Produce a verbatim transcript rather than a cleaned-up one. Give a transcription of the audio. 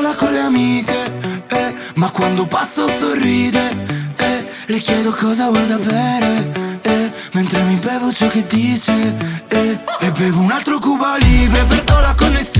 sola con le amiche, eh, ma quando passo sorride, eh, le chiedo cosa vuoi da bere, eh, mentre mi bevo ciò che dice, eh, e bevo un altro Cuba Libre, perdo la connessione